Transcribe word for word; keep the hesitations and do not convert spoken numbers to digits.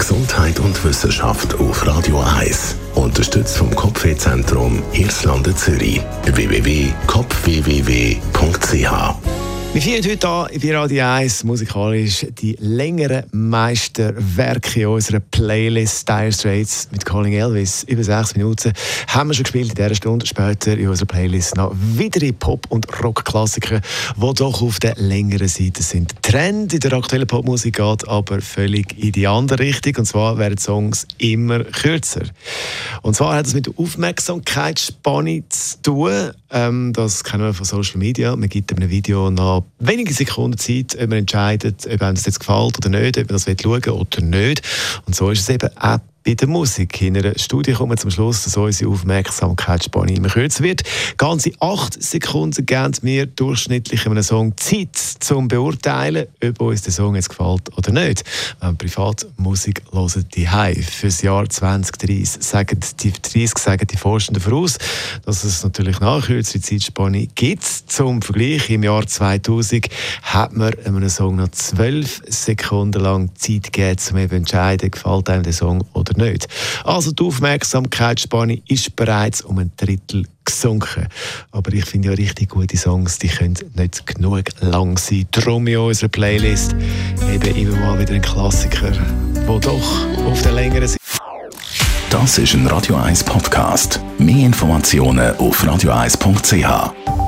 Gesundheit und Wissenschaft auf Radio eins. Unterstützt vom Kopfwehzentrum Irlande Zürich. w w w punkt kopf w w w punkt c h. Wir feiern heute hier bei Radio eins musikalisch die längeren Meisterwerke in unserer Playlist Dire Straits mit Calling Elvis. Über sechs Minuten haben wir schon gespielt in dieser Stunde. Später in unserer Playlist noch weitere Pop- und Rock-Klassiker, die doch auf der längeren Seite sind. Der Trend in der aktuellen Popmusik geht aber völlig in die andere Richtung. Und zwar werden die Songs immer kürzer. Und zwar hat es mit der Aufmerksamkeitsspanne zu tun. Ähm, das kennen wir von Social Media. Man gibt einem Video nach wenige Sekunden Zeit, ob man entscheidet, ob einem das jetzt gefällt oder nicht, ob man das schauen will oder nicht. Und so ist es eben auch bei der Musik. In einer Studie kommen wir zum Schluss, dass unsere Aufmerksamkeitsspanne immer kürzer wird. Ganze acht Sekunden geben wir durchschnittlich einem Song Zeit, zum beurteilen, ob uns der Song jetzt gefällt oder nicht. Wenn wir privat Musik hören, die Hause für das Jahr zwanzig dreißig, sagen die dreißig sagen die Forschenden voraus, dass es natürlich nach kürzere Zeitspanne gibt. Zum Vergleich, im Jahr zweitausend hat man einem Song noch zwölf Sekunden lang Zeit gegeben, um eben zu entscheiden, gefällt einem der Song oder nicht. Also die Aufmerksamkeitsspanne ist bereits um ein Drittel gesunken. Aber ich finde ja richtig gute Songs, die können nicht genug lang sein. Darum in unserer Playlist eben immer mal wieder ein Klassiker, der doch auf der längeren Seite. Das ist ein Radio eins Podcast. Mehr Informationen auf radio eins punkt c h.